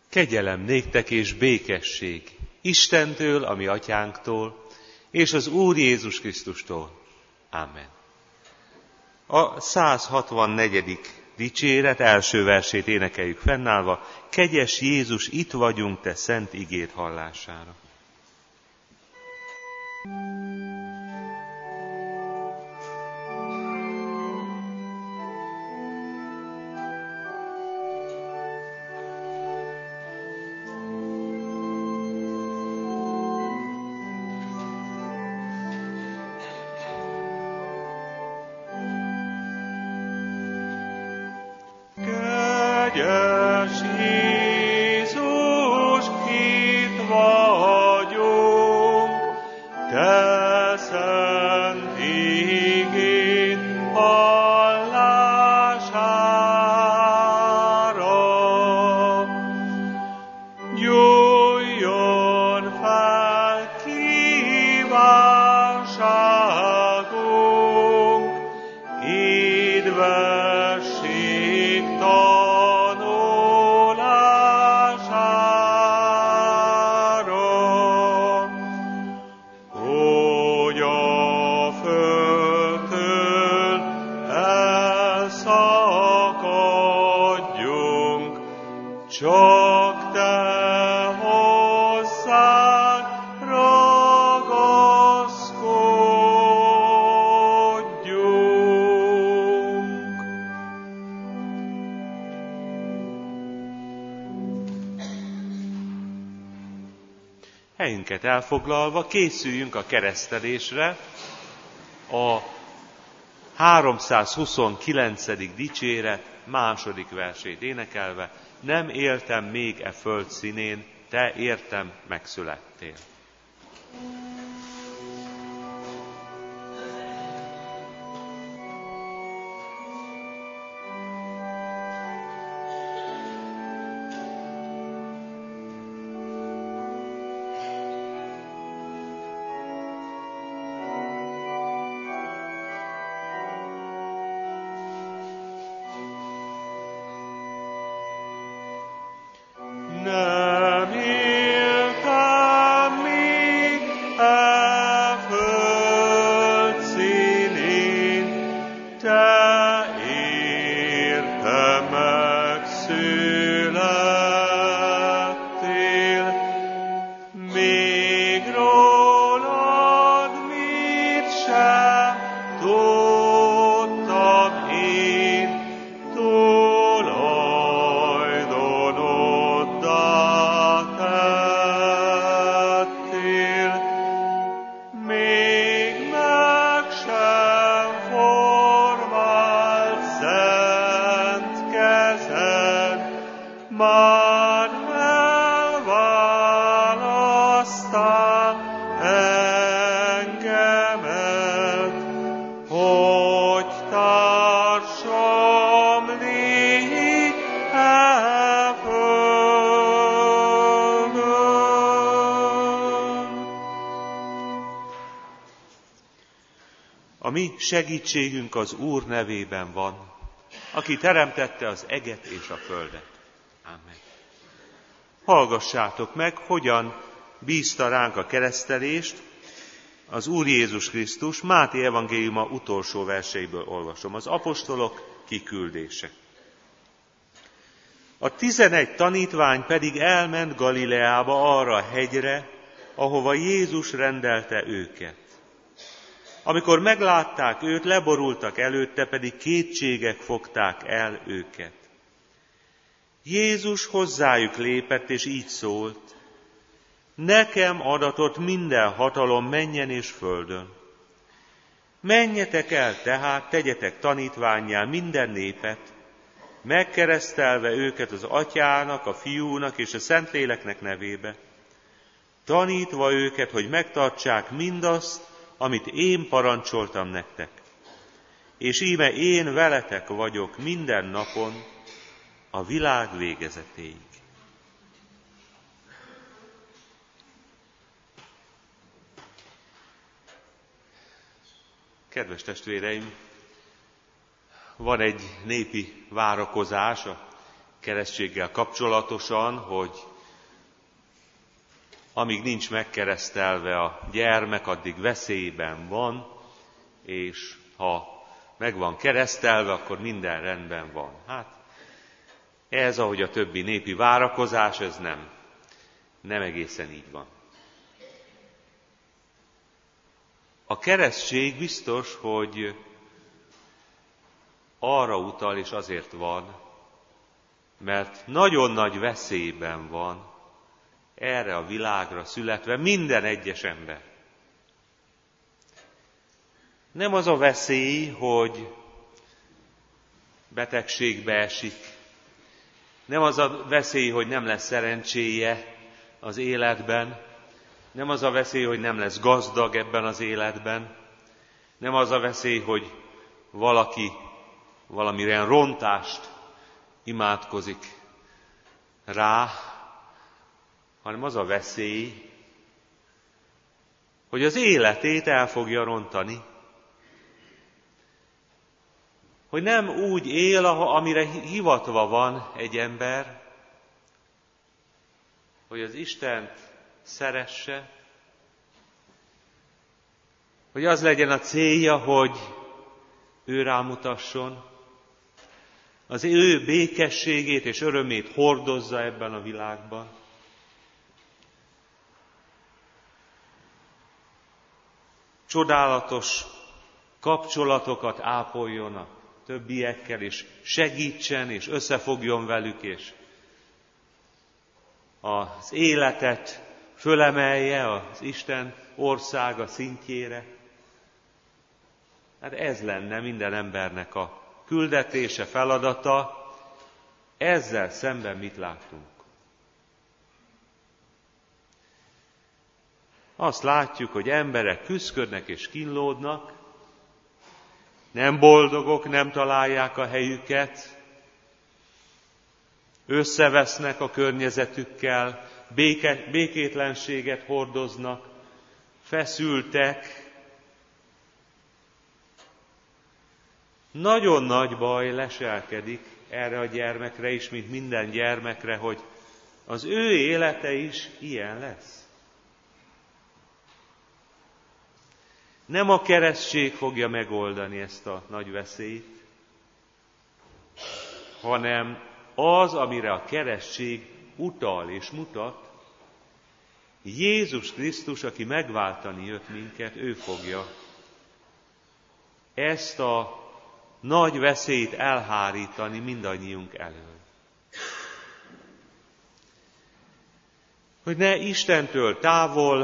Kegyelem néktek és békesség Istentől, a mi atyánktól, és az Úr Jézus Krisztustól. Amen. A 164. dicséret első versét énekeljük fennállva. Kegyes Jézus, itt vagyunk te szent igéd hallására. Csak te hozzád ragaszkodjunk. Helyünket elfoglalva készüljünk a keresztelésre, a 329. dicséret második versét énekelve. Nem éltem még e föld színén, te értem megszülettél. Nem éltem még e föld színén, te értem megszülettél. Még rólad mit sem tudtam én, már elválasztál engemet, hogy társam légy e földön. A mi segítségünk az Úr nevében van, aki teremtette az eget és a földet. Amen. Hallgassátok meg, hogyan bízta ránk a keresztelést az Úr Jézus Krisztus. Máté evangéliuma utolsó verseiből olvasom. Az apostolok kiküldése. A 11 tanítvány pedig elment Galileába, arra a hegyre, ahova Jézus rendelte őket. Amikor meglátták őt, leborultak előtte, pedig kétségek fogták el őket. Jézus hozzájuk lépett, és így szólt: nekem adatott minden hatalom mennyen és földön. Menjetek el tehát, tegyetek tanítvánnyá minden népet, megkeresztelve őket az Atyának, a Fiúnak és a Szentléleknek nevébe, tanítva őket, hogy megtartsák mindazt, amit én parancsoltam nektek. És íme én veletek vagyok minden napon, a világ végezetéig. Kedves testvéreim, van egy népi várakozás a keresztséggel kapcsolatosan, hogy amíg nincs megkeresztelve a gyermek, addig veszélyben van, és ha meg van keresztelve, akkor minden rendben van. Hát ez, ahogy a többi népi várakozás, ez nem egészen így van. A keresztség biztos, hogy arra utal, és azért van, mert nagyon nagy veszélyben van erre a világra születve minden egyes ember. Nem az a veszély, hogy betegségbe esik, nem az a veszély, hogy nem lesz szerencséje az életben, nem az a veszély, hogy nem lesz gazdag ebben az életben, nem az a veszély, hogy valaki valamilyen rontást imádkozik rá, hanem az a veszély, hogy az életét el fogja rontani. Hogy nem úgy él, amire hivatva van egy ember, hogy az Istent szeresse, hogy az legyen a célja, hogy ő rámutasson, az ő békességét és örömét hordozza ebben a világban. Csodálatos kapcsolatokat ápoljon a többiekkel, és segítsen, és összefogjon velük, és az életet fölemelje az Isten országa szintjére. Hát ez lenne minden embernek a küldetése, feladata. Ezzel szemben mit látunk? Azt látjuk, hogy emberek küszködnek és kínlódnak, nem boldogok, nem találják a helyüket, összevesznek a környezetükkel, békétlenséget hordoznak, feszültek. Nagyon nagy baj leselkedik erre a gyermekre is, mint minden gyermekre, hogy az ő élete is ilyen lesz. Nem a keresztség fogja megoldani ezt a nagy veszélyt, hanem az, amire a keresztség utal és mutat, Jézus Krisztus, aki megváltani jött minket, ő fogja ezt a nagy veszélyt elhárítani mindannyiunk elől. Hogy ne Istentől távol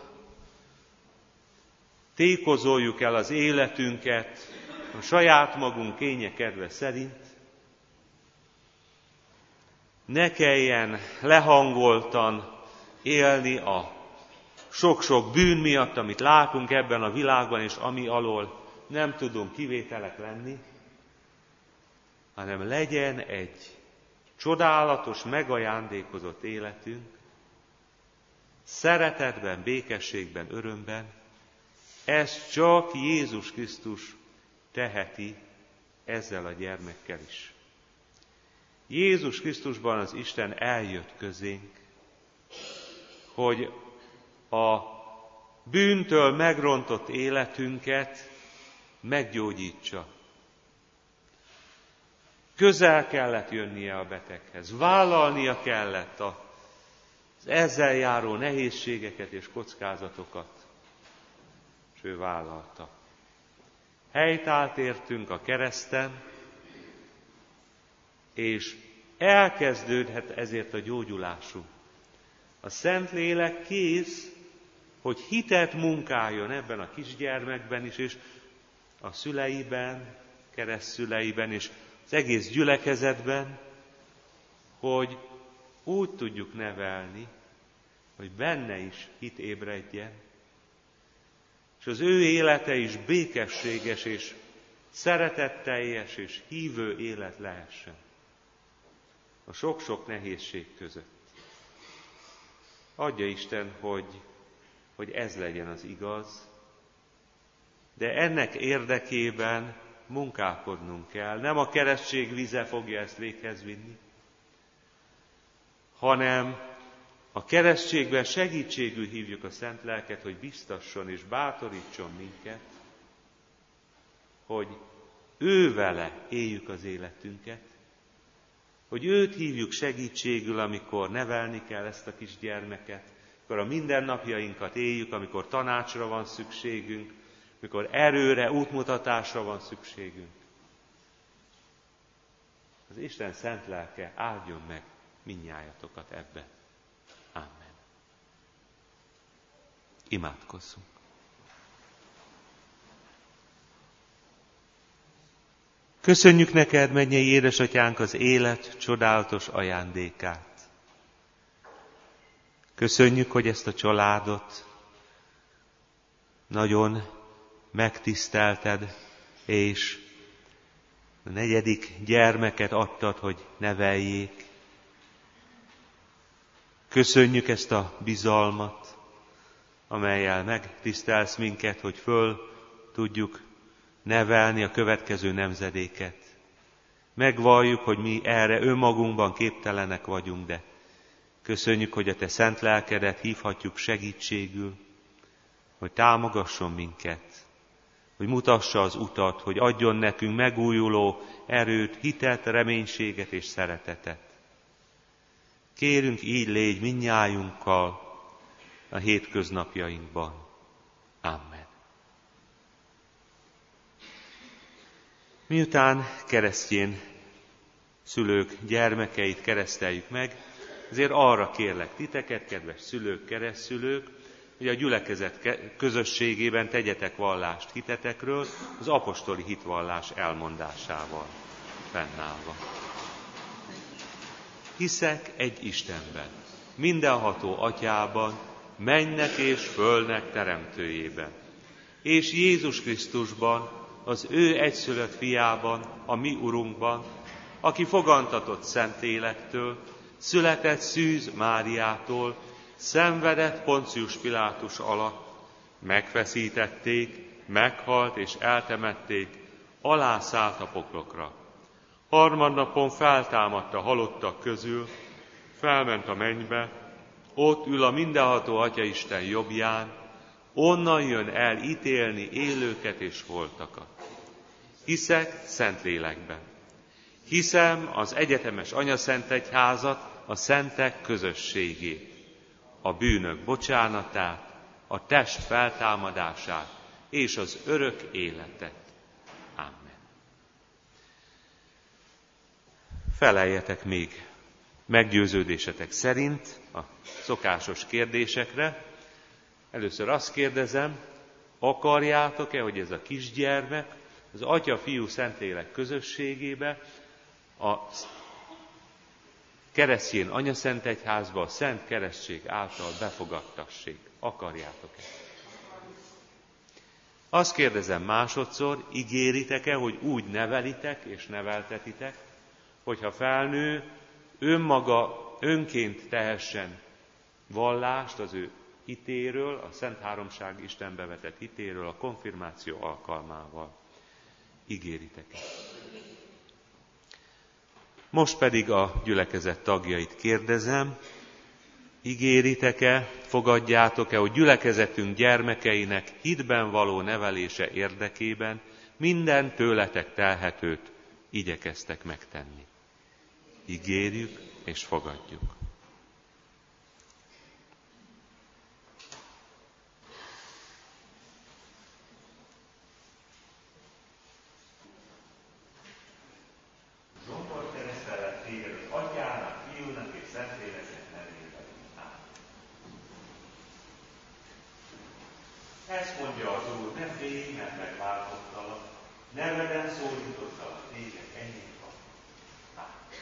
tékozoljuk el az életünket a saját magunk kénye kedve szerint, ne kelljen lehangoltan élni a sok-sok bűn miatt, amit látunk ebben a világban, és ami alól nem tudunk kivételek lenni, hanem legyen egy csodálatos, megajándékozott életünk, szeretetben, békességben, örömben. Ezt csak Jézus Krisztus teheti ezzel a gyermekkel is. Jézus Krisztusban az Isten eljött közénk, hogy a bűntől megrontott életünket meggyógyítsa. Közel kellett jönnie a beteghez, vállalnia kellett az ezzel járó nehézségeket és kockázatokat, és ő vállalta. Helytált értünk a kereszten, és elkezdődhet ezért a gyógyulásunk. A Szentlélek kész, hogy hitet munkáljon ebben a kisgyermekben is, és a szüleiben, keresztszüleiben, és az egész gyülekezetben, hogy úgy tudjuk nevelni, hogy benne is hit ébredjen, és az ő élete is békességes és szeretetteljes és hívő élet lehessen a sok-sok nehézség között. Adja Isten, hogy ez legyen az igaz, de ennek érdekében munkálkodnunk kell. Nem a keresztség vize fogja ezt véghez vinni, hanem a keresztségben segítségül hívjuk a Szent Lelket, hogy biztasson és bátorítson minket, hogy ő vele éljük az életünket, hogy őt hívjuk segítségül, amikor nevelni kell ezt a kisgyermeket, amikor a mindennapjainkat éljük, amikor tanácsra van szükségünk, amikor erőre, útmutatásra van szükségünk. Az Isten szent lelke áldjon meg mindnyájatokat ebbe. Amen. Imádkozzunk. Köszönjük neked, mennyei édesatyánk, az élet csodálatos ajándékát. Köszönjük, hogy ezt a családot nagyon megtisztelted, és a 4. gyermeket adtad, hogy neveljék. Köszönjük ezt a bizalmat, amellyel megtisztelsz minket, hogy föl tudjuk nevelni a következő nemzedéket. Megvalljuk, hogy mi erre önmagunkban képtelenek vagyunk, de köszönjük, hogy a te szent lelkedet hívhatjuk segítségül, hogy támogasson minket, hogy mutassa az utat, hogy adjon nekünk megújuló erőt, hitet, reménységet és szeretetet. Kérünk, így légy mindnyájunkkal a hétköznapjainkban. Amen. Miután keresztjén szülők gyermekeit kereszteljük meg, ezért arra kérlek titeket, kedves szülők, keresztszülők, hogy a gyülekezet közösségében tegyetek vallást hitetekről, az apostoli hitvallás elmondásával fennállva. Hiszek egy Istenben, mindenható Atyában, mennek és földnek teremtőjében, és Jézus Krisztusban, az ő egyszülött fiában, a mi Urunkban, aki fogantatott Szentlélektől, született Szűz Máriától, szenvedett Poncius Pilátus alatt, megfeszítették, meghalt és eltemették, alászállt a poklokra. Harmadnapon feltámadt a halottak közül, felment a mennybe, ott ül a mindenható Atyaisten jobbján, onnan jön el ítélni élőket és holtakat. Hiszek Szentlélekben. Hiszem az egyetemes anyaszentegyházat, a szentek közösségét, a bűnök bocsánatát, a test feltámadását és az örök életet. Amen. Feleljetek még meggyőződésetek szerint a szokásos kérdésekre. Először azt kérdezem, akarjátok-e, hogy ez a kisgyermek az Atya, Fiú, Szentlélek közösségébe, a keresztjén anyaszentegyházba, a Szent Keresztség által befogadtassék? Akarjátok-e? Azt kérdezem másodszor, ígéritek-e, hogy úgy nevelitek és neveltetitek, hogyha felnő, önmaga önként tehessen vallást az ő hitéről, a Szent Háromság Istenbe vetett hitéről a konfirmáció alkalmával. Ígéritek-e? Most pedig a gyülekezet tagjait kérdezem, ígéritek-e, fogadjátok-e, hogy gyülekezetünk gyermekeinek hitben való nevelése érdekében minden tőletek telhetőt igyekeztek megtenni? Ígérjük és fogadjuk. Ezt mondja az Úr, ne félj, mert megváltottalak, neveden szólítottalak téged, ennyit van.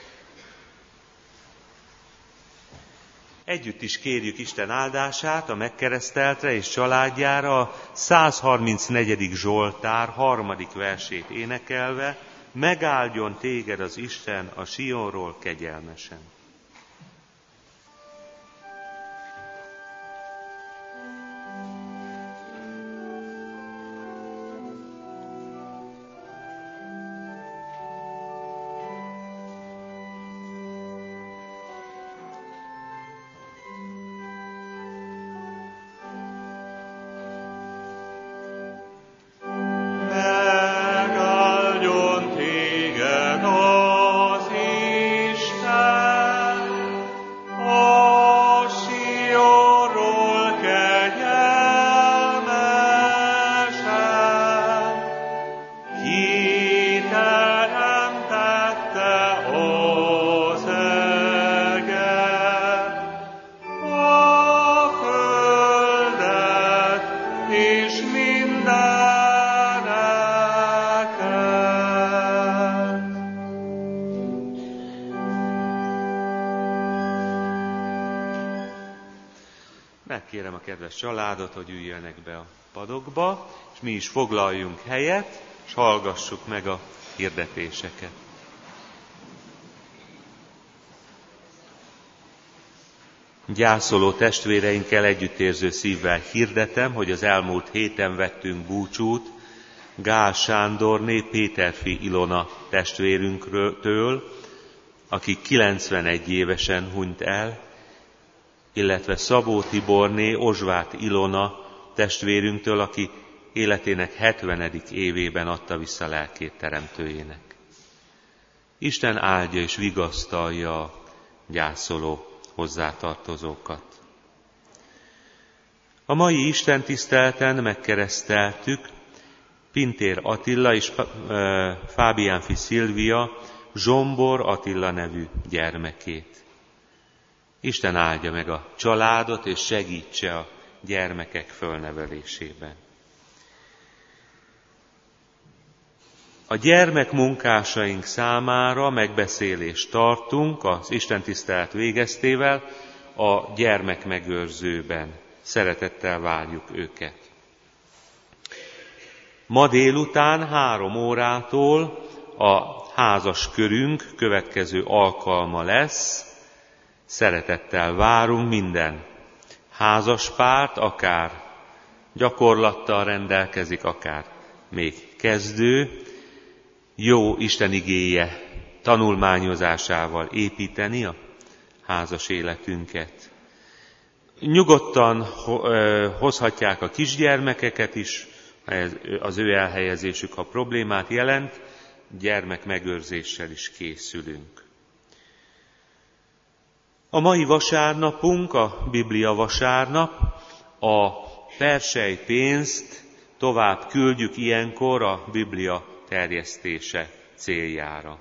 Együtt is kérjük Isten áldását a megkereszteltre és családjára a 134. Zsoltár 3. versét énekelve, megáldjon téged az Isten a Sionról kegyelmesen. és mindeneket. Megkérem a kedves családot, hogy üljenek be a padokba, és mi is foglaljunk helyet, és hallgassuk meg a hirdetéseket. Gyászoló testvéreinkkel együttérző szívvel hirdetem, hogy az elmúlt héten vettünk búcsút Gál Sándorné Péterfi Ilona testvérünktől, aki 91 évesen hunyt el, illetve Szabó Tiborné Ozsvát Ilona testvérünktől, aki életének 70. évében adta vissza lelkét Teremtőjének. Isten áldja és vigasztalja a gyászoló hozzátartozókat. A mai istentiszteleten megkereszteltük Pintér Attila és Fábiánfi Szilvia Zsombor Attila nevű gyermekét. Isten áldja meg a családot, és segítse a gyermekek fölnevelésében. A gyermekmunkásaink számára megbeszélést tartunk az istentisztelet végeztével a gyermekmegőrzőben. Szeretettel várjuk őket. Ma délután 3 órától a házas körünk következő alkalma lesz. Szeretettel várunk minden házaspárt, akár gyakorlattal rendelkezik, akár még kezdő, jó Isten igéje tanulmányozásával építeni a házas életünket. Nyugodtan hozhatják a kisgyermekeket is, az ő elhelyezésük, ha problémát jelent, gyermekmegőrzéssel is készülünk. A mai vasárnapunk, a Biblia vasárnap, a perselypénzt tovább küldjük ilyenkor a Biblia terjesztése céljára.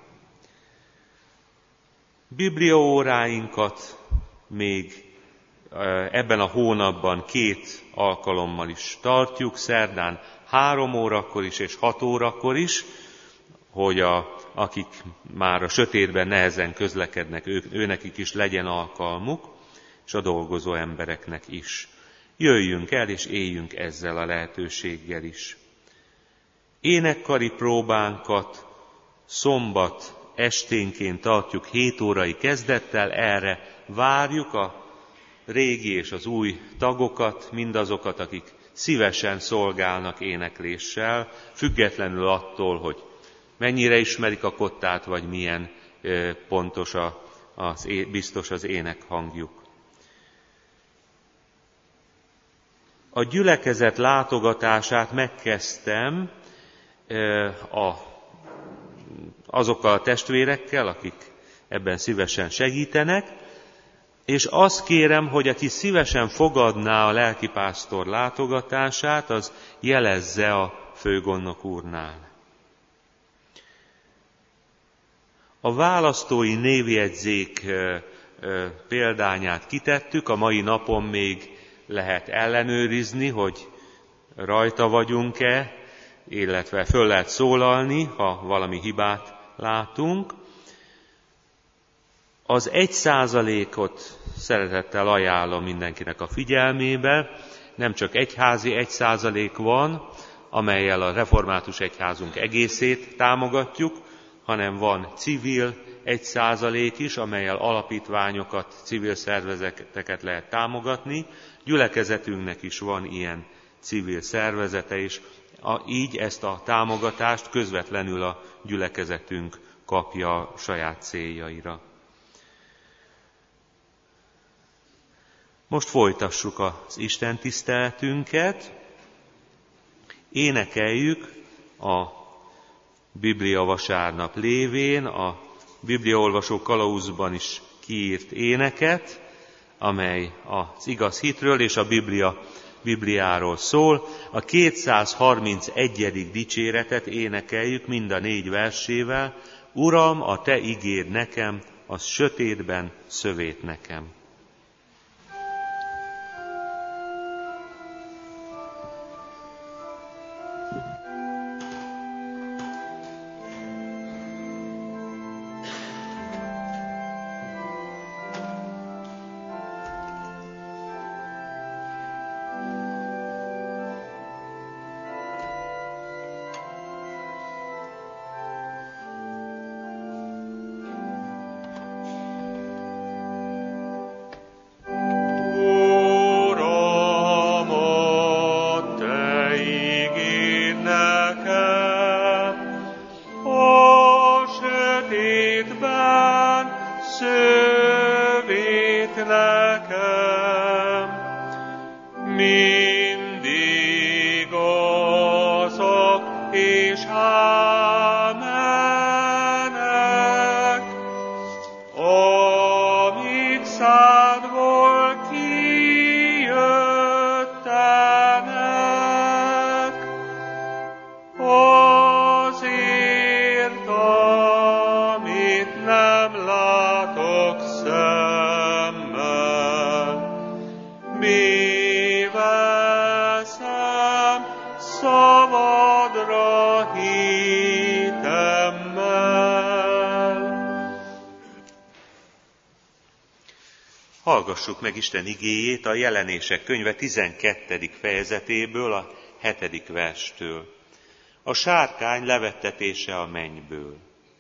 Bibliaóráinkat még ebben a hónapban 2 alkalommal is tartjuk, szerdán 3 órakor is és 6 órakor is, hogy akik már a sötétben nehezen közlekednek, őnekik is legyen alkalmuk, és a dolgozó embereknek is. Jöjjünk el, és éljünk ezzel a lehetőséggel is. Énekkari próbánkat szombat esténként tartjuk 7 órai kezdettel, erre várjuk a régi és az új tagokat, mindazokat, akik szívesen szolgálnak énekléssel, függetlenül attól, hogy mennyire ismerik a kottát, vagy milyen pontos biztos az énekhangjuk. A gyülekezet látogatását megkezdtem azokkal a testvérekkel, akik ebben szívesen segítenek, és azt kérem, hogy aki szívesen fogadná a lelkipásztor látogatását, az jelezze a főgondnok úrnál. A választói névjegyzék példányát kitettük, a mai napon még lehet ellenőrizni, hogy rajta vagyunk-e, illetve föl lehet szólalni, ha valami hibát látunk. Az 1%-ot szeretettel ajánlom mindenkinek a figyelmébe, nem csak egyházi 1% van, amellyel a református egyházunk egészét támogatjuk, hanem van civil 1% is, amellyel alapítványokat, civil szervezeteket lehet támogatni. Gyülekezetünknek is van ilyen civil szervezete, és így ezt a támogatást közvetlenül a gyülekezetünk kapja a saját céljaira. Most folytassuk az istentiszteletünket, énekeljük a Biblia vasárnap lévén a bibliaolvasó kalauzban is kiírt éneket, amely az igaz hitről és a Bibliáról szól. A 231. dicséretet énekeljük mind a 4 versével. Uram, a te igéd nekem, az sötétben szövét nekem. hitemmel. Hallgassuk meg Isten igéjét a Jelenések könyve 12. fejezetéből, a 7. verstől. A sárkány levettetése a mennyből.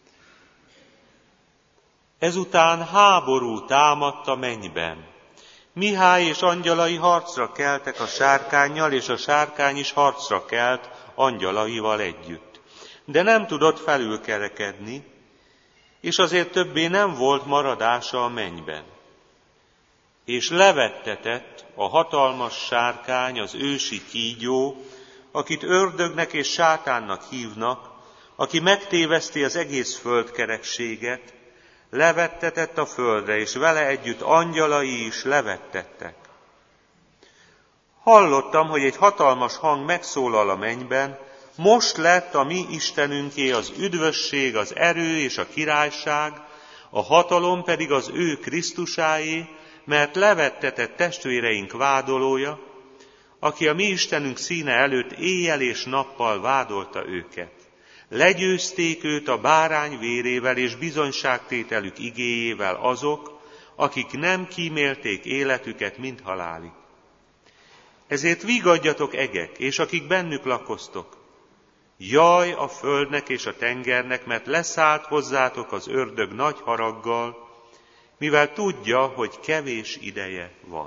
Ezután háború támadt a mennyben. Mihály és angyalai harcra keltek a sárkánnyal, és a sárkány is harcra kelt angyalaival együtt. De nem tudott felülkerekedni, és azért többé nem volt maradása a mennyben. És levettetett a hatalmas sárkány, az ősi kígyó, akit ördögnek és sátánnak hívnak, aki megtéveszti az egész földkerekséget, levettetett a földre, és vele együtt angyalai is levettettek. Hallottam, hogy egy hatalmas hang megszólal a mennyben, most lett a mi Istenünké az üdvösség, az erő és a királyság, a hatalom pedig az ő Krisztusáé, mert levettetett testvéreink vádolója, aki a mi Istenünk színe előtt éjjel és nappal vádolta őket. Legyőzték őt a bárány vérével és bizonyságtételük igéjével azok, akik nem kímélték életüket, mint halálig. Ezért vigadjatok egek, és akik bennük lakoztok. Jaj a földnek és a tengernek, mert leszállt hozzátok az ördög nagy haraggal, mivel tudja, hogy kevés ideje van.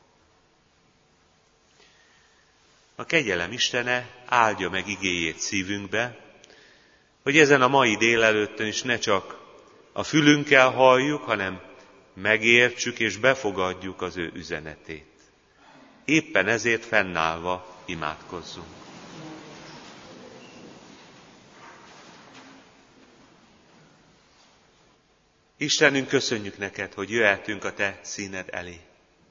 A kegyelem Istene áldja meg igéjét szívünkbe, hogy ezen a mai délelőttön is ne csak a fülünkkel halljuk, hanem megértsük és befogadjuk az ő üzenetét. Éppen ezért fennállva imádkozzunk. Istenünk, köszönjük neked, hogy jöhetünk a te színed elé.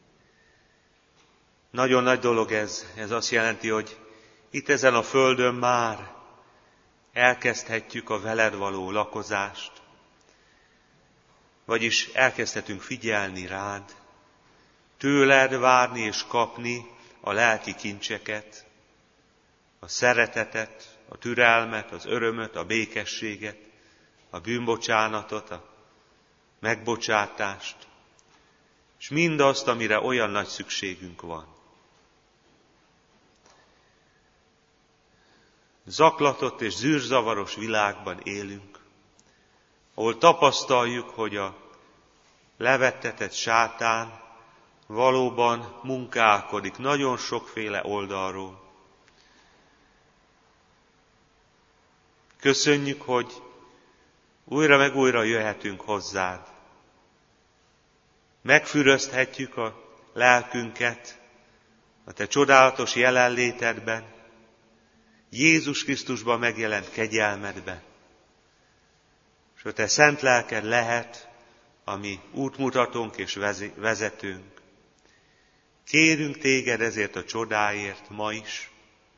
Nagyon nagy dolog ez azt jelenti, hogy itt ezen a földön már elkezdhetjük a veled való lakozást, vagyis elkezdhetünk figyelni rád, tőled várni és kapni a lelki kincseket, a szeretetet, a türelmet, az örömöt, a békességet, a bűnbocsánatot, a megbocsátást, és mindazt, amire olyan nagy szükségünk van. Zaklatott és zűrzavaros világban élünk, ahol tapasztaljuk, hogy a levettetett sátán valóban munkálkodik nagyon sokféle oldalról. Köszönjük, hogy újra meg újra jöhetünk hozzád. Megfürözthetjük a lelkünket a te csodálatos jelenlétedben, Jézus Krisztusban megjelent kegyelmedben. És a te szent lelked lehet a mi útmutatónk és vezetőnk. Kérünk téged ezért a csodáért ma is.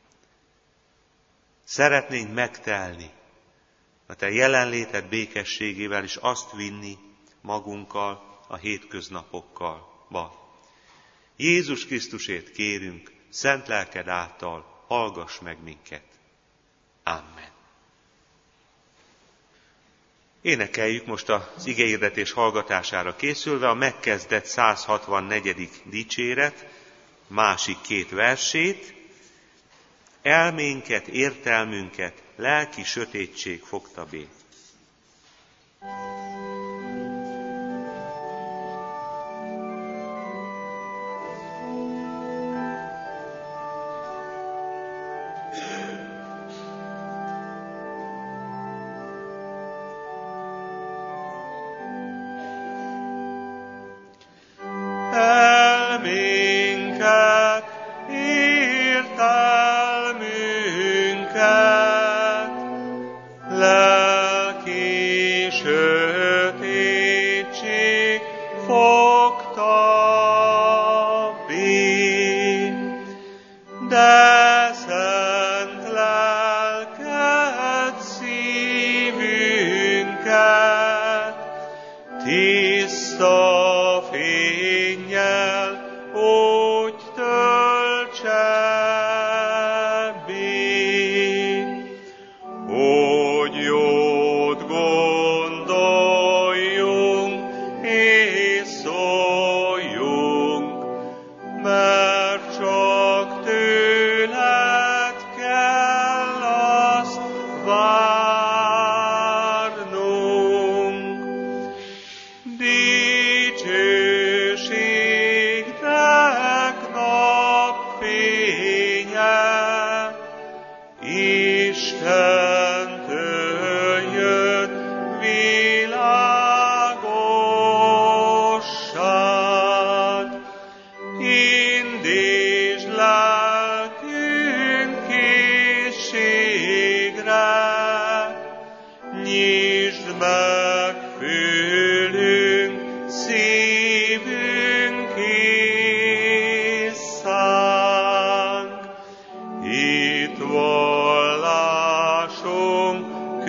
Szeretnénk megtelni a te jelenléted békességével, és azt vinni magunkkal a hétköznapokkalba. Jézus Krisztusért kérünk, szent lelked által hallgass meg minket. Amen. Énekeljük most az igehirdetés hallgatására készülve a megkezdett 164. dicséret másik két versét. Elménket, értelmünket lelki sötétség fogta bé. Elménket, értelmünket, lelki sötétség Nyisd meg fülünk, szívünk észánk, itt vallásunk,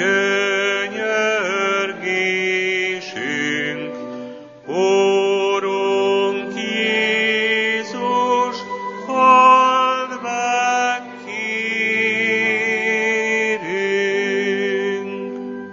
könyörgésünk, Urunk Jézus, halld meg, kérünk.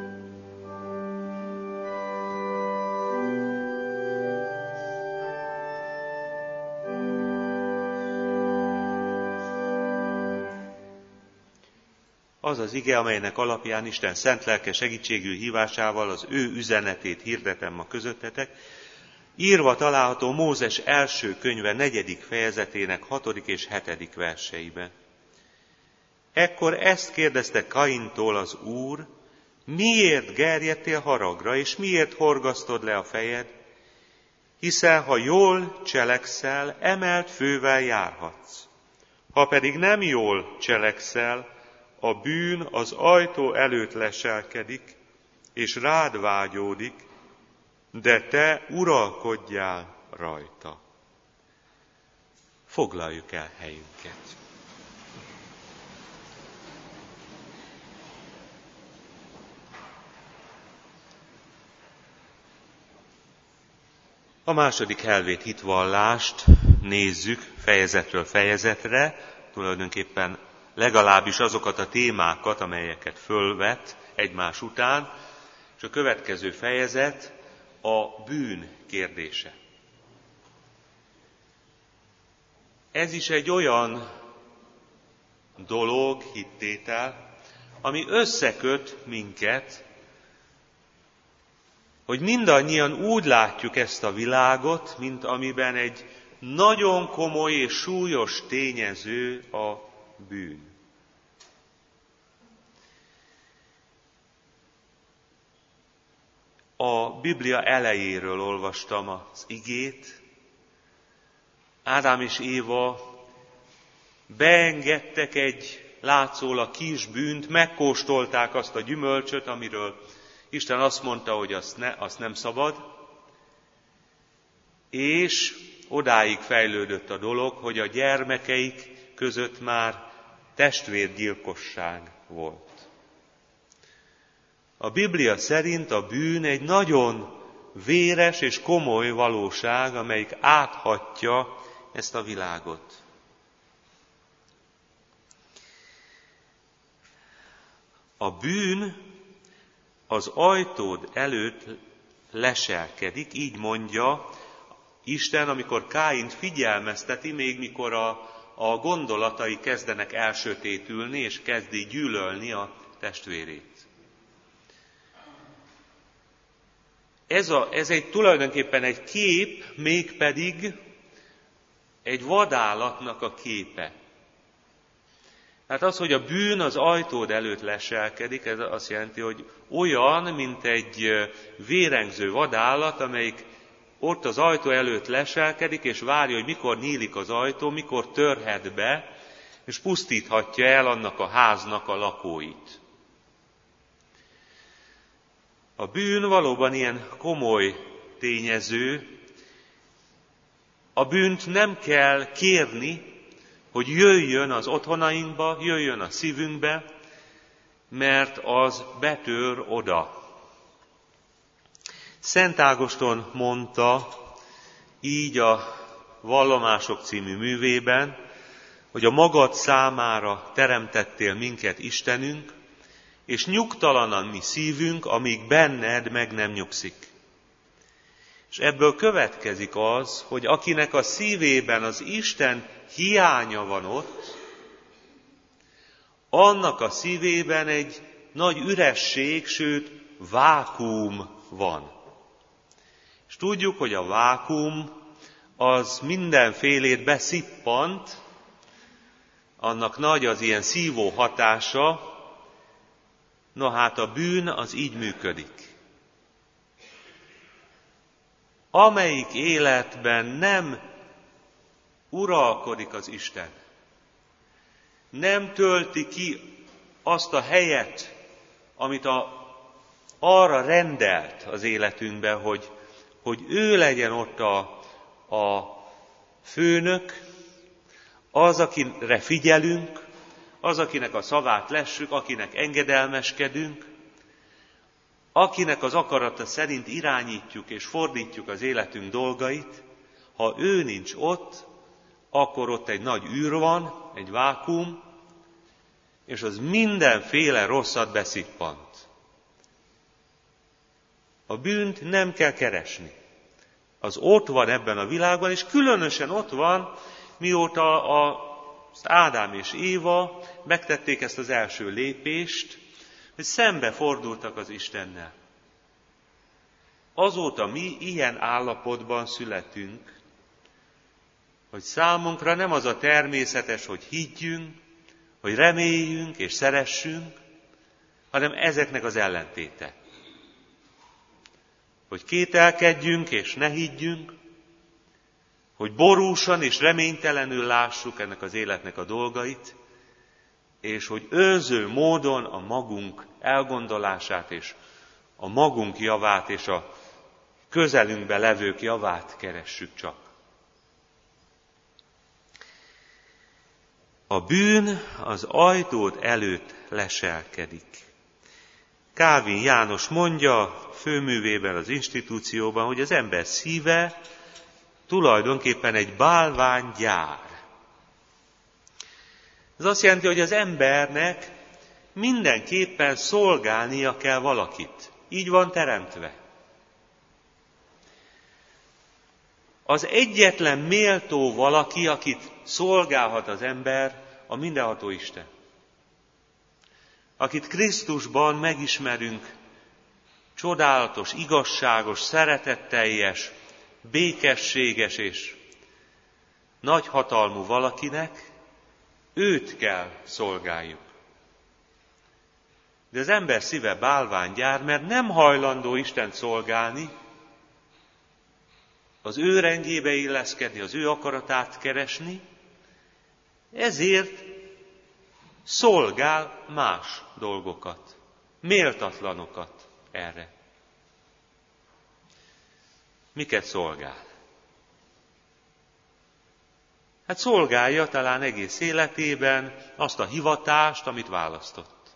Az az ige, amelynek alapján Isten szent lelke segítségű hívásával az ő üzenetét hirdetem ma közöttetek, írva található Mózes első könyve 4. fejezetének 6. és 7. verseiben. Ekkor ezt kérdezte Kaintól az Úr: miért gerjedtél haragra, és miért horgasztod le a fejed? Hiszen ha jól cselekszel, emelt fővel járhatsz. Ha pedig nem jól cselekszel, a bűn az ajtó előtt leselkedik, és rád vágyódik, de te uralkodjál rajta. Foglaljuk el helyünket. A második helvét hitvallást nézzük fejezetről fejezetre, tulajdonképpen legalábbis azokat a témákat, amelyeket fölvet egymás után, és a következő fejezet a bűn kérdése. Ez is egy olyan dolog, hittétel, ami összeköt minket, hogy mindannyian úgy látjuk ezt a világot, mint amiben egy nagyon komoly és súlyos tényező a bűn. A Biblia elejéről olvastam az igét. Ádám és Éva beengedtek egy látszólag kis bűnt, megkóstolták azt a gyümölcsöt, amiről Isten azt mondta, hogy azt nem szabad, és odáig fejlődött a dolog, hogy a gyermekeik között már testvérgyilkosság volt. A Biblia szerint a bűn egy nagyon véres és komoly valóság, amelyik áthatja ezt a világot. A bűn az ajtód előtt leselkedik, így mondja Isten, amikor Káint figyelmezteti, még mikor a gondolatai kezdenek elsötétülni, és kezdi gyűlölni a testvérét. Ez tulajdonképpen egy kép, mégpedig egy vadállatnak a képe. Tehát az, hogy a bűn az ajtód előtt leselkedik, ez azt jelenti, hogy olyan, mint egy vérengző vadállat, amelyik ott az ajtó előtt leselkedik, és várja, hogy mikor nyílik az ajtó, mikor törhet be, és pusztíthatja el annak a háznak a lakóit. A bűn valóban ilyen komoly tényező. A bűnt nem kell kérni, hogy jöjjön az otthonainkba, jöjjön a szívünkbe, mert az betör oda. Szent Ágoston mondta így a Vallomások című művében, hogy a magad számára teremtettél minket, Istenünk, és nyugtalan a mi szívünk, amíg benned meg nem nyugszik. És ebből következik az, hogy akinek a szívében az Isten hiánya van ott, annak a szívében egy nagy üresség, sőt vákuum van. És tudjuk, hogy a vákuum az mindenfélét beszippant, annak nagy az ilyen szívó hatása, no hát a bűn az így működik. Amelyik életben nem uralkodik az Isten, nem tölti ki azt a helyet, amit arra rendelt az életünkben, hogy ő legyen ott a főnök, az, akire figyelünk, az, akinek a szavát lessük, akinek engedelmeskedünk, akinek az akarata szerint irányítjuk és fordítjuk az életünk dolgait. Ha ő nincs ott, akkor ott egy nagy űr van, egy vákuum, és az mindenféle rosszat beszippant. A bűnt nem kell keresni. Az ott van ebben a világban, és különösen ott van, mióta az Ádám és Éva megtették ezt az első lépést, hogy szembe fordultak az Istennel. Azóta mi ilyen állapotban születünk, hogy számunkra nem az a természetes, hogy higgyünk, hogy reméljünk és szeressünk, hanem ezeknek az ellentéte. Hogy kételkedjünk és ne higgyünk, hogy borúsan és reménytelenül lássuk ennek az életnek a dolgait, és hogy önző módon a magunk elgondolását és a magunk javát és a közelünkbe levők javát keressük csak. A bűn az ajtód előtt leselkedik. Kálvin János mondja főművében, az Institúcióban, hogy az ember szíve tulajdonképpen egy bálványgyár. Ez azt jelenti, hogy az embernek mindenképpen szolgálnia kell valakit. Így van teremtve. Az egyetlen méltó valaki, akit szolgálhat az ember, a mindenható Isten. Akit Krisztusban megismerünk, csodálatos, igazságos, szeretetteljes, békességes és nagyhatalmú valakinek, őt kell szolgáljuk. De az ember szíve bálványgyár, mert nem hajlandó Istent szolgálni, az ő rendjébe illeszkedni, az ő akaratát keresni, ezért szolgál más dolgokat, méltatlanokat erre. Miket szolgál? Hát szolgálja talán egész életében azt a hivatást, amit választott.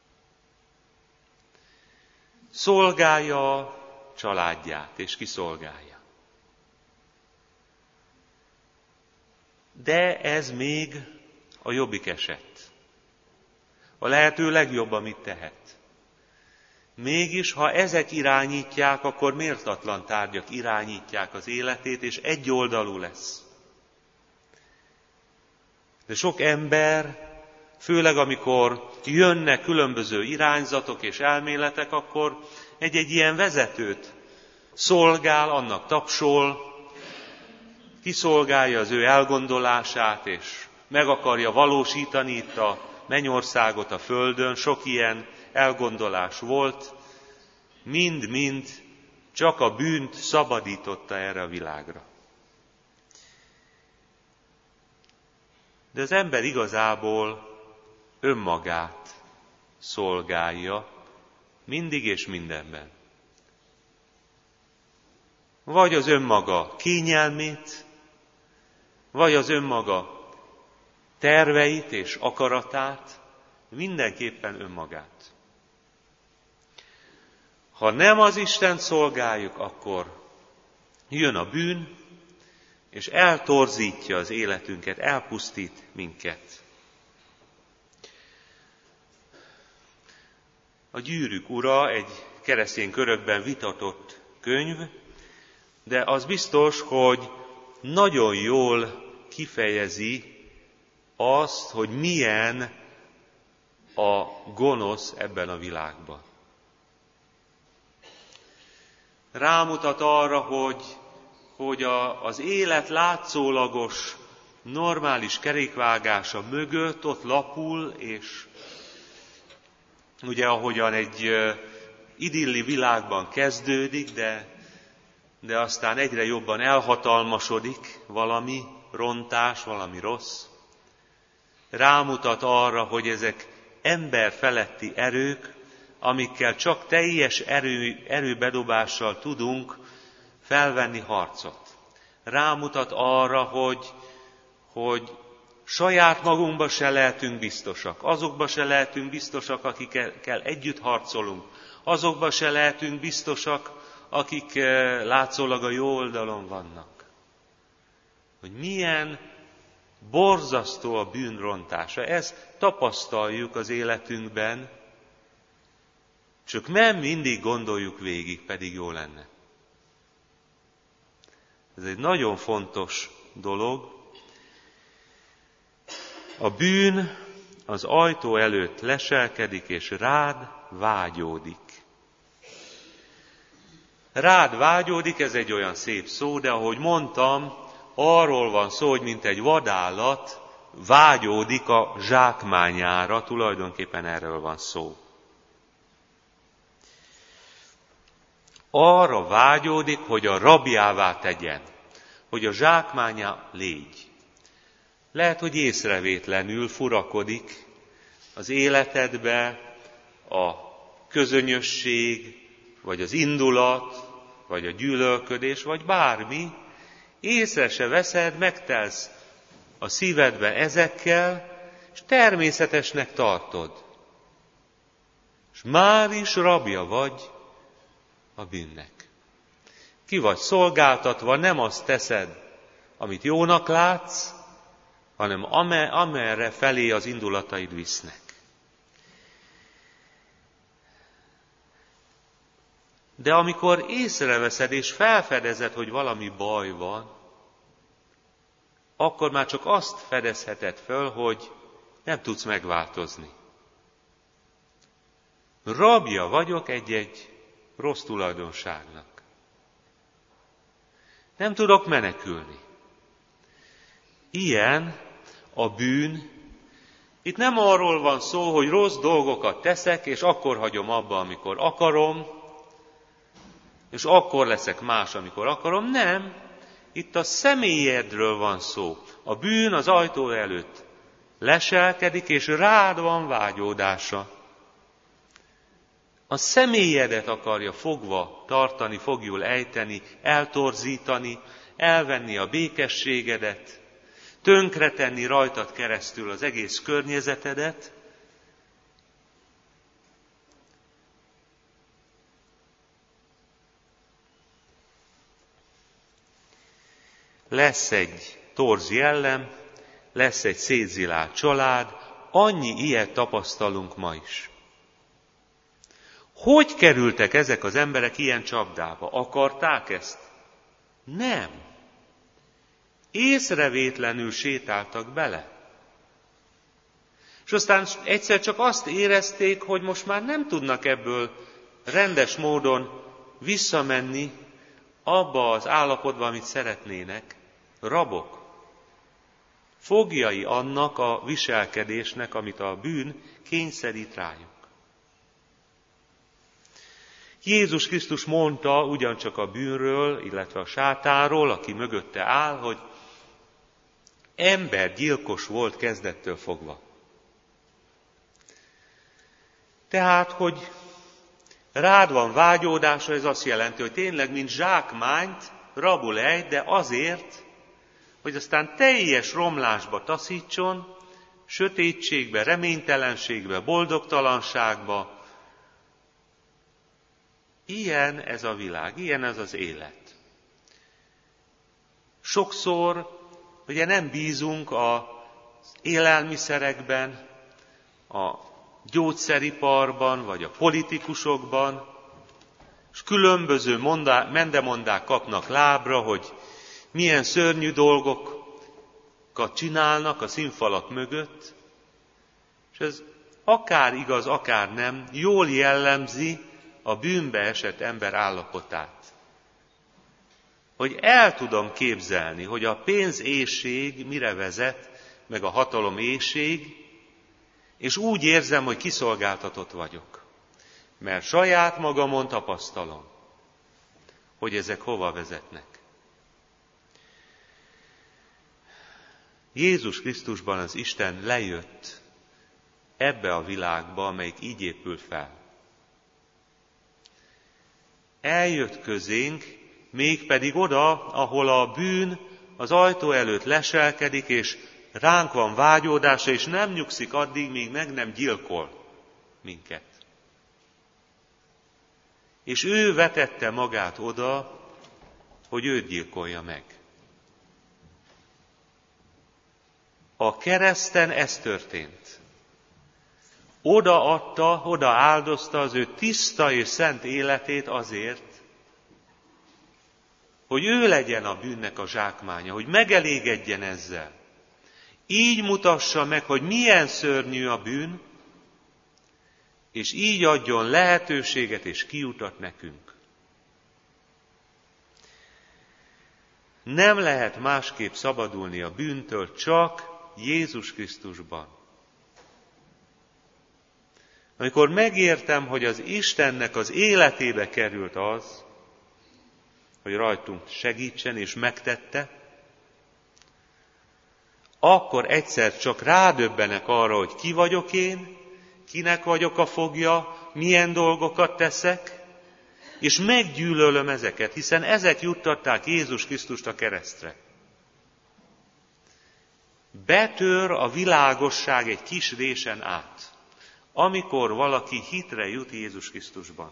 Szolgálja a családját, és kiszolgálja. De ez még a jobbik eset. A lehető legjobb, amit tehet. Mégis, ha ezek irányítják, akkor méltatlan tárgyak irányítják az életét, és egyoldalú lesz. De sok ember, főleg amikor jönnek különböző irányzatok és elméletek, akkor egy-egy ilyen vezetőt szolgál, annak tapsol, kiszolgálja az ő elgondolását, és meg akarja valósítani itt a mennyországot a földön. Sok ilyen elgondolás volt, mind-mind csak a bűnt szabadította erre a világra. De az ember igazából önmagát szolgálja mindig és mindenben. Vagy az önmaga kényelmét, vagy az önmaga terveit és akaratát, mindenképpen önmagát. Ha nem az Istent szolgáljuk, akkor jön a bűn, és eltorzítja az életünket, elpusztít minket. A Gyűrűk ura egy keresztény körökben vitatott könyv, de az biztos, hogy nagyon jól kifejezi azt, hogy milyen a gonosz ebben a világban. Rámutat arra, hogy az élet látszólagos, normális kerékvágása mögött ott lapul, és ugye ahogyan egy idilli világban kezdődik, de aztán egyre jobban elhatalmasodik valami rontás, valami rossz. Rámutat arra, hogy ezek emberfeletti erők, amikkel csak teljes erőbedobással tudunk felvenni harcot. Rámutat arra, hogy saját magunkba se lehetünk biztosak, azokba se lehetünk biztosak, akikkel együtt harcolunk, azokba se lehetünk biztosak, akik látszólag a jó oldalon vannak. Hogy milyen borzasztó a bűn rontása. Ezt tapasztaljuk az életünkben, csak nem mindig gondoljuk végig, pedig jó lenne. Ez egy nagyon fontos dolog. A bűn az ajtó előtt leselkedik, és rád vágyódik. Rád vágyódik, ez egy olyan szép szó, de ahogy mondtam, arról van szó, hogy mint egy vadállat vágyódik a zsákmányára, tulajdonképpen erről van szó. Arra vágyódik, hogy a rabjává tegyen, hogy a zsákmánya légy. Lehet, hogy észrevétlenül furakodik az életedbe a közönyösség, vagy az indulat, vagy a gyűlölködés, vagy bármi, észre se veszed, megtelsz a szívedbe ezekkel, és természetesnek tartod. És már is rabja vagy a bűnnek. Ki vagy szolgáltatva, nem azt teszed, amit jónak látsz, hanem amerre felé az indulataid visznek. De amikor észreveszed és felfedezed, hogy valami baj van, akkor már csak azt fedezheted föl, hogy nem tudsz megváltozni. Rabja vagyok egy rossz tulajdonságnak. Nem tudok menekülni. Ilyen a bűn. Itt nem arról van szó, hogy rossz dolgokat teszek, és akkor hagyom abba, amikor akarom, és akkor leszek más, amikor akarom. Nem. Itt a személyedről van szó. A bűn az ajtó előtt leselkedik, és rád van vágyódása. A személyedet akarja fogva tartani, fogjul ejteni, eltorzítani, elvenni a békességedet, tönkretenni rajtad keresztül az egész környezetedet. Lesz egy torz jellem, lesz egy szétzilált család, annyi ilyet tapasztalunk ma is. Hogy kerültek ezek az emberek ilyen csapdába? Akarták ezt? Nem. Észrevétlenül sétáltak bele. És aztán egyszer csak azt érezték, hogy most már nem tudnak ebből rendes módon visszamenni abba az állapotba, amit szeretnének. Rabok. Fogjai annak a viselkedésnek, amit a bűn kényszerít rájuk. Jézus Krisztus mondta ugyancsak a bűnről, illetve a sátánról, aki mögötte áll, hogy embergyilkos volt kezdettől fogva. Tehát, hogy rád van vágyódása, ez azt jelenti, hogy tényleg, mint zsákmányt rabul ejt, de azért, hogy aztán teljes romlásba taszítson, sötétségbe, reménytelenségbe, boldogtalanságba. Ilyen ez a világ, ilyen ez az élet. Sokszor ugye nem bízunk az élelmiszerekben, a gyógyszeriparban, vagy a politikusokban, és különböző mendemondák kapnak lábra, hogy milyen szörnyű dolgokat csinálnak a színfalak mögött, és ez akár igaz, akár nem, jól jellemzi a bűnbe esett ember állapotát. Hogy el tudom képzelni, hogy a pénzéhség mire vezet, meg a hataloméhség, és úgy érzem, hogy kiszolgáltatott vagyok. Mert saját magamon tapasztalom, hogy ezek hova vezetnek. Jézus Krisztusban az Isten lejött ebbe a világba, amelyik így épül fel. eljött közénk, mégpedig oda, ahol a bűn az ajtó előtt leselkedik, és ránk van vágyódása, és nem nyugszik addig, míg meg nem gyilkol minket. És ő vetette magát oda, hogy őt gyilkolja meg. A kereszten ez történt. Oda áldozta az ő tiszta és szent életét azért, hogy ő legyen a bűnnek a zsákmánya, hogy megelégedjen ezzel. Így mutassa meg, hogy milyen szörnyű a bűn, és így adjon lehetőséget és kiutat nekünk. Nem lehet másképp szabadulni a bűntől, csak Jézus Krisztusban. Amikor megértem, hogy az Istennek az életébe került az, hogy rajtunk segítsen, és megtette, akkor egyszer csak rádöbbenek arra, hogy ki vagyok én, kinek vagyok a fogja, milyen dolgokat teszek, és meggyűlölöm ezeket, hiszen ezek juttatták Jézus Krisztust a keresztre. Betör a világosság egy kis résen át, amikor valaki hitre jut Jézus Krisztusban.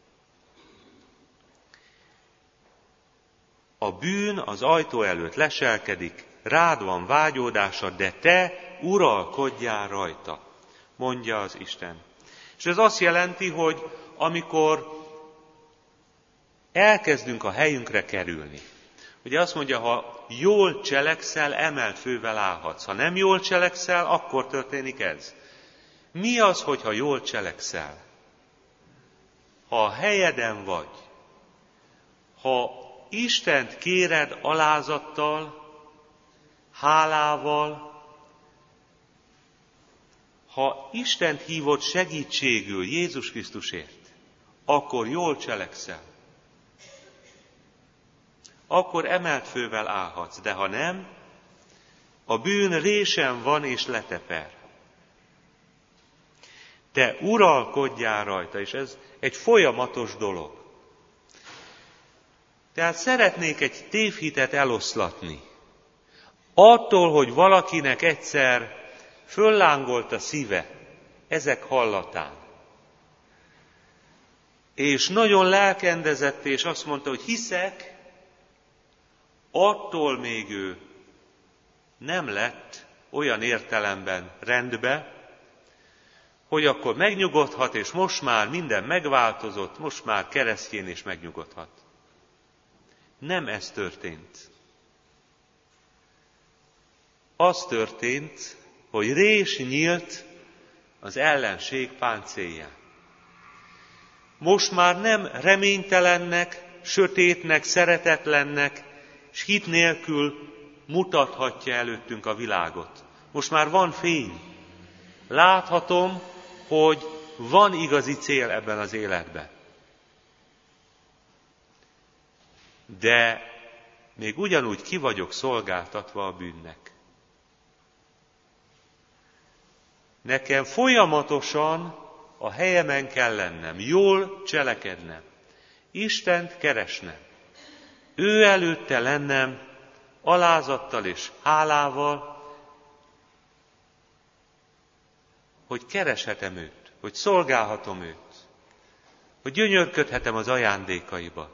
A bűn az ajtó előtt leselkedik, rád van vágyódása, de te uralkodjál rajta, mondja az Isten. És ez azt jelenti, hogy amikor elkezdünk a helyünkre kerülni, ugye azt mondja, ha jól cselekszel, emelt fővel állhatsz. Ha nem jól cselekszel, akkor történik ez. Mi az, hogyha jól cselekszel? Ha a helyeden vagy, ha Istent kéred alázattal, hálával, ha Istent hívod segítségül Jézus Krisztusért, akkor jól cselekszel. Akkor emelt fővel állhatsz, de ha nem, a bűn résen van és leteper. Te uralkodjál rajta, és ez egy folyamatos dolog. Tehát szeretnék egy tévhitet eloszlatni. Attól, hogy valakinek egyszer föllángolt a szíve ezek hallatán, és nagyon lelkendezett, és azt mondta, hogy hiszek, attól még ő nem lett olyan értelemben rendbe, hogy akkor megnyugodhat, és most már minden megváltozott, most már keresztjén és megnyugodhat. Nem ez történt. Az történt, hogy rés nyílt az ellenség páncélján. Most már nem reménytelennek, sötétnek, szeretetlennek, és hit nélkül mutathatja előttünk a világot. Most már van fény. Láthatom, hogy van igazi cél ebben az életben. De még ugyanúgy ki vagyok szolgáltatva a bűnnek. Nekem folyamatosan a helyemen kell lennem, jól cselekednem, Istent keresnem, ő előtte lennem alázattal és hálával, hogy kereshetem őt, hogy szolgálhatom őt, hogy gyönyörködhetem az ajándékaiba.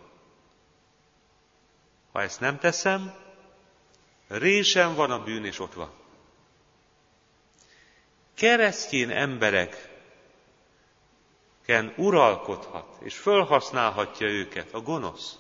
Ha ezt nem teszem, résen van a bűn, és ott van. Keresztjén embereken uralkodhat, és fölhasználhatja őket a gonosz.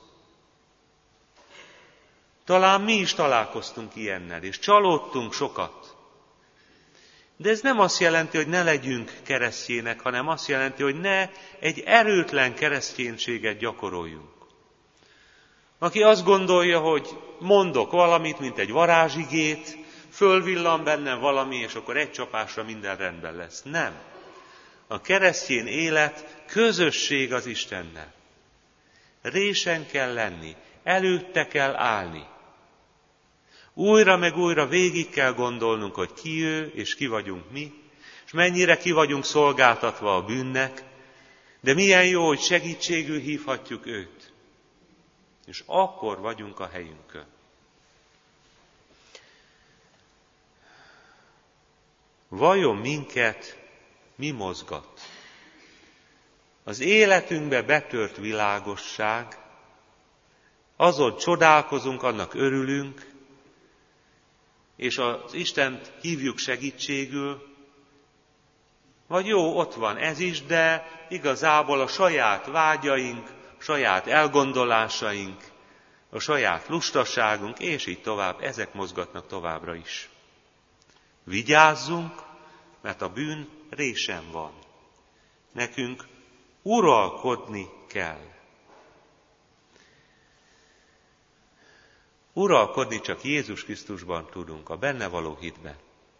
Talán mi is találkoztunk ilyennel, és csalódtunk sokat. De ez nem azt jelenti, hogy ne legyünk keresztjének, hanem azt jelenti, hogy ne egy erőtlen kereszténységet gyakoroljunk. Aki azt gondolja, hogy mondok valamit, mint egy varázsigét, fölvillan bennem valami, és akkor egy csapásra minden rendben lesz. Nem. A keresztény élet közösség az Istennel. Résen kell lenni, előtte kell állni. Újra meg újra végig kell gondolnunk, hogy ki ő, és ki vagyunk mi, és mennyire ki vagyunk szolgáltatva a bűnnek, de milyen jó, hogy segítségül hívhatjuk őt. és akkor vagyunk a helyünkön. Vajon minket mi mozgat? Az életünkbe betört világosság, azon csodálkozunk, annak örülünk, és az Istent hívjuk segítségül, vagy jó, ott van ez is, de igazából a saját vágyaink, saját elgondolásaink, a saját lustaságunk, és így tovább, ezek mozgatnak továbbra is. Vigyázzunk, mert a bűn résen van. Nekünk uralkodni kell. Uralkodni csak Jézus Krisztusban tudunk, a benne való hitben.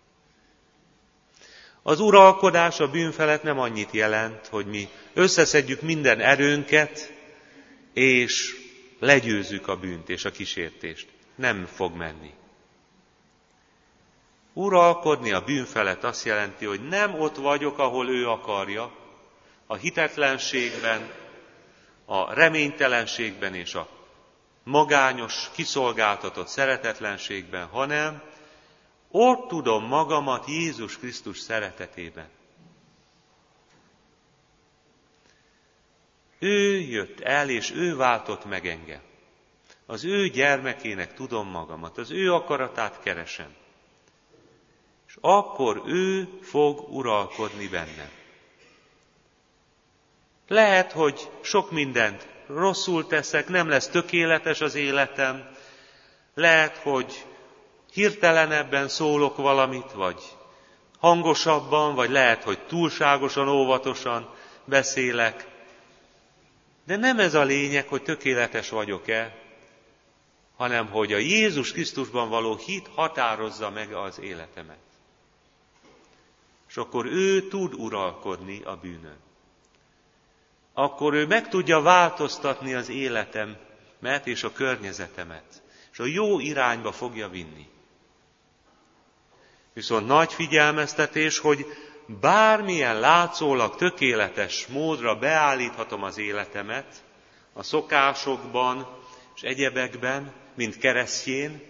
Az uralkodás a bűn felett nem annyit jelent, hogy mi összeszedjük minden erőnket, és legyőzzük a bűnt és a kísértést. Nem fog menni. Uralkodni a bűn felett azt jelenti, hogy nem ott vagyok, ahol ő akarja, a hitetlenségben, a reménytelenségben és a magányos, kiszolgáltatott szeretetlenségben, hanem ott tudom magamat Jézus Krisztus szeretetében. Ő jött el, és ő váltott meg engem. Az ő gyermekének tudom magamat, az ő akaratát keresem. És akkor ő fog uralkodni bennem. Lehet, hogy sok mindent rosszul teszek, nem lesz tökéletes az életem, lehet, hogy hirtelenebben szólok valamit, vagy hangosabban, vagy lehet, hogy túlságosan, óvatosan beszélek. De nem ez a lényeg, hogy tökéletes vagyok-e, hanem hogy a Jézus Krisztusban való hit határozza meg az életemet. És akkor ő tud uralkodni a bűnön. Akkor ő meg tudja változtatni az életemet és a környezetemet, és a jó irányba fogja vinni. Viszont nagy figyelmeztetés, hogy bármilyen látszólag tökéletes módra beállíthatom az életemet, a szokásokban és egyebekben, mint keresztjén,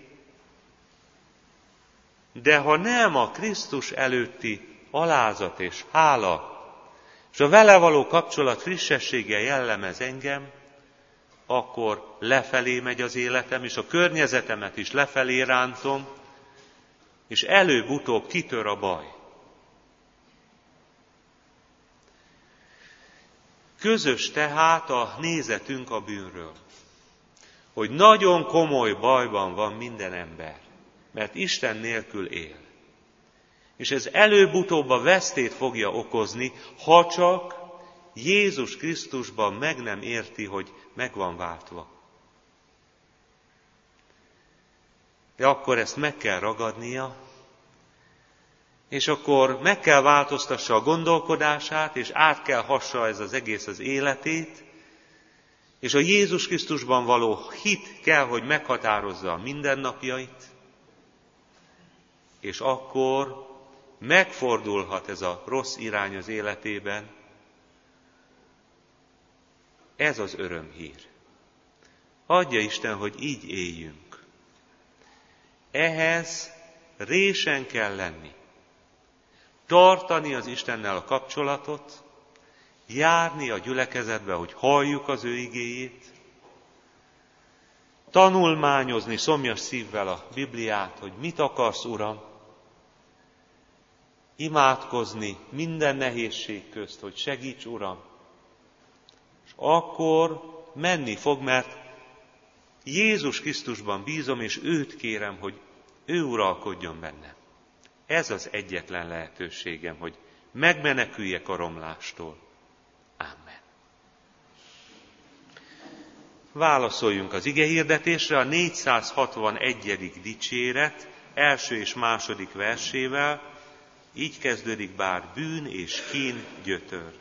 de ha nem a Krisztus előtti alázat és hála, és a vele való kapcsolat frissessége jellemez engem, akkor lefelé megy az életem, és a környezetemet is lefelé rántom, és előbb-utóbb kitör a baj. Közös tehát a nézetünk a bűnről, hogy nagyon komoly bajban van minden ember, mert Isten nélkül él. És ez előbb-utóbb a vesztét fogja okozni, ha csak Jézus Krisztusban meg nem érti, hogy meg van váltva. De akkor ezt meg kell ragadnia, és akkor meg kell változtassa a gondolkodását, és át kell hassa ez az egész az életét, és a Jézus Krisztusban való hit kell, hogy meghatározza a mindennapjait, és akkor megfordulhat ez a rossz irány az életében. Ez az örömhír. Adja Isten, hogy így éljünk. Ehhez résen kell lenni. Tartani az Istennel a kapcsolatot, járni a gyülekezetbe, hogy halljuk az ő igéjét, tanulmányozni szomjas szívvel a Bibliát, hogy mit akarsz, Uram, imádkozni minden nehézség közt, hogy segíts, Uram, és akkor menni fog, mert Jézus Krisztusban bízom, és őt kérem, hogy ő uralkodjon bennem. Ez az egyetlen lehetőségem, hogy megmeneküljek a romlástól. Amen. Válaszoljunk az igehirdetésre a 461. dicséret első és második versével. Így kezdődik: bár bűn és kín gyötör.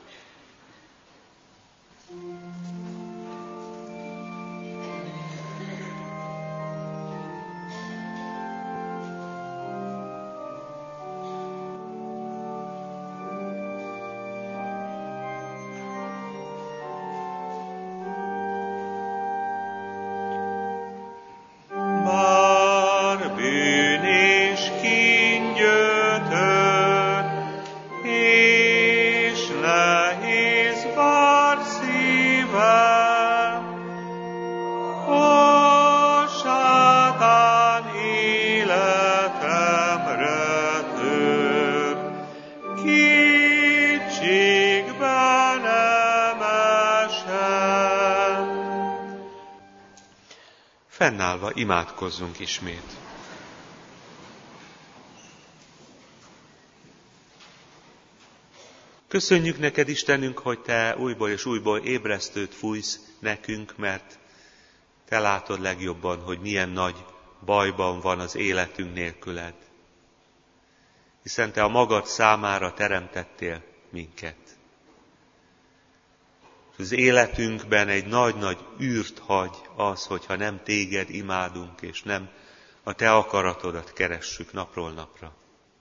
Fennállva imádkozzunk ismét. Köszönjük neked, Istenünk, hogy te újból és újból ébresztőt fújsz nekünk, mert te látod legjobban, hogy milyen nagy bajban van az életünk nélküled. Hiszen te a magad számára teremtettél minket. Az életünkben egy nagy-nagy űrt hagy az, hogyha nem téged imádunk, és nem a te akaratodat keressük napról napra.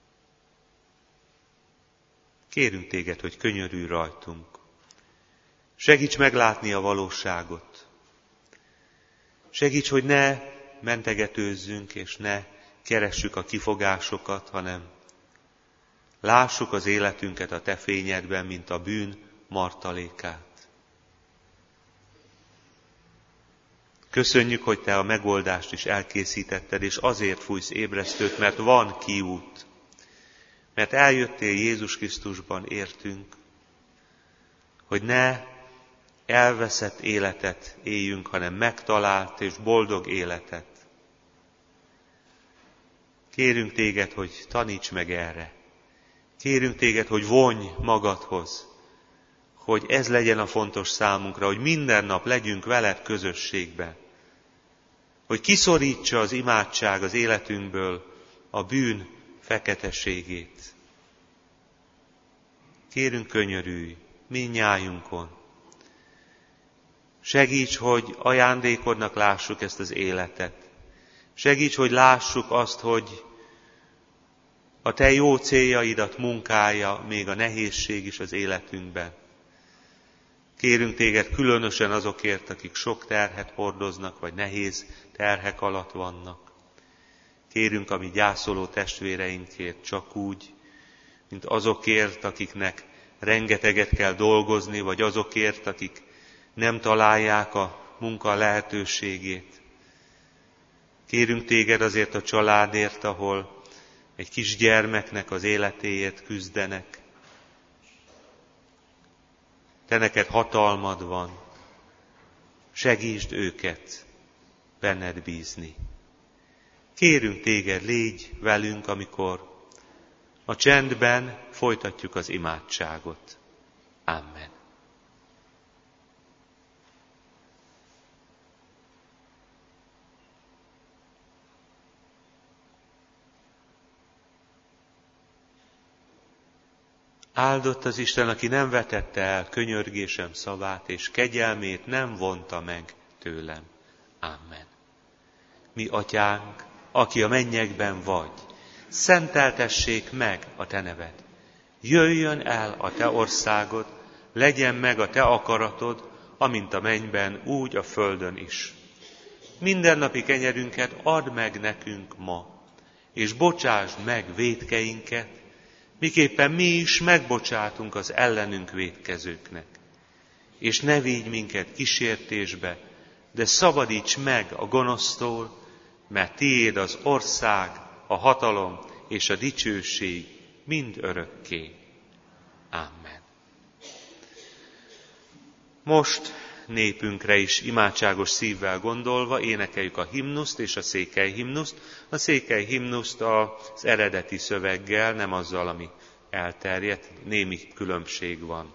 Kérünk téged, hogy könyörülj rajtunk. Segíts meglátni a valóságot. Segíts, hogy ne mentegetőzzünk, és ne keressük a kifogásokat, hanem lássuk az életünket a te fényedben, mint a bűn martalékát. Köszönjük, hogy te a megoldást is elkészítetted, és azért fújsz ébresztőt, mert van kiút. Mert eljöttél Jézus Krisztusban értünk, hogy ne elveszett életet éljünk, hanem megtalált és boldog életet. Kérünk téged, hogy taníts meg erre. Kérünk téged, hogy vonj magadhoz, hogy ez legyen a fontos számunkra, hogy minden nap legyünk veled közösségben. Hogy kiszorítsa az imádság az életünkből a bűn feketeségét. Kérünk, könyörülj mindnyájunkon. Segíts, hogy ajándékodnak lássuk ezt az életet. Segíts, hogy lássuk azt, hogy a te jó céljaidat munkálja még a nehézség is az életünkben. Kérünk téged különösen azokért, akik sok terhet hordoznak, vagy nehéz terhek alatt vannak. Kérünk a mi gyászoló testvéreinkért csak úgy, mint azokért, akiknek rengeteget kell dolgozni, vagy azokért, akik nem találják a munka lehetőségét. Kérünk téged azért a családért, ahol egy kisgyermeknek az életéért küzdenek. Te neked hatalmad van, segítsd őket benned bízni. Kérünk téged, légy velünk, amikor a csendben folytatjuk az imádságot. Amen. Áldott az Isten, aki nem vetette el könyörgésem szavát, és kegyelmét nem vonta meg tőlem. Amen. Mi atyánk, aki a mennyekben vagy, szenteltessék meg a te neved. Jöjjön el a te országod, legyen meg a te akaratod, amint a mennyben, úgy a földön is. Mindennapi kenyerünket add meg nekünk ma, és bocsásd meg vétkeinket, miképpen mi is megbocsátunk az ellenünk vétkezőknek. És ne vigy minket kísértésbe, de szabadíts meg a gonosztól, mert tiéd az ország, a hatalom és a dicsőség mind örökké. Amen. Most népünkre is imádságos szívvel gondolva énekeljük a himnuszt és a székely himnuszt. A székely himnuszt az eredeti szöveggel, nem azzal, ami elterjedt, némi különbség van.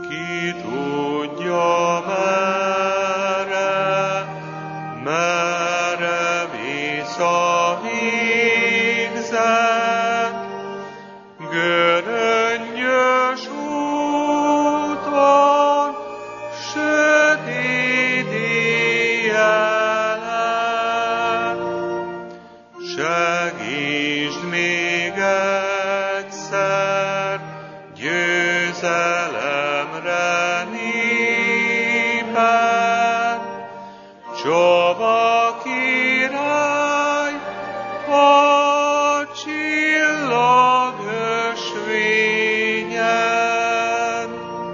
Ki tudja merre visszavégzett, göröngyös úton, sötét éjjelen. Segítsd még egyszer győzelemre népet, Csaba király a csillag ösvényen.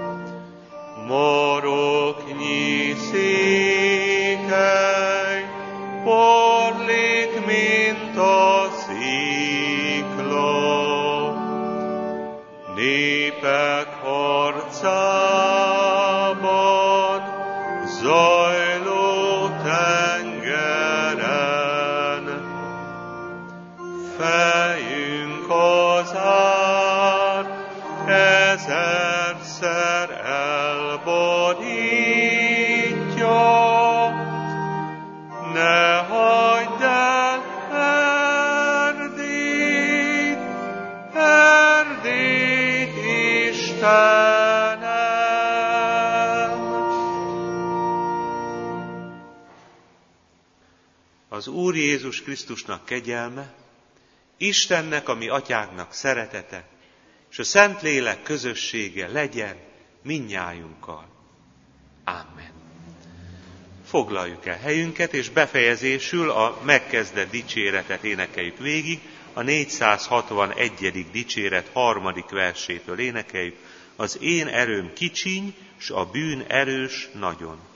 Maroknyi székely, porlék, mint a szikla, népek harcában zajló tengeren. Fejünk az ár ezerszer elborítja, ne hagyd el Erdélyt, Erdélyt, Istenem! Az Úr Jézus Krisztusnak kegyelme, Istennek, a mi atyánknak szeretete, és a Szentlélek közössége legyen mindnyájunkkal. Amen. Foglaljuk el helyünket, és befejezésül a megkezdett dicséretet énekeljük végig, a 461. dicséret 3. versétől énekeljük, az én erőm kicsiny, s a bűn erős nagyon.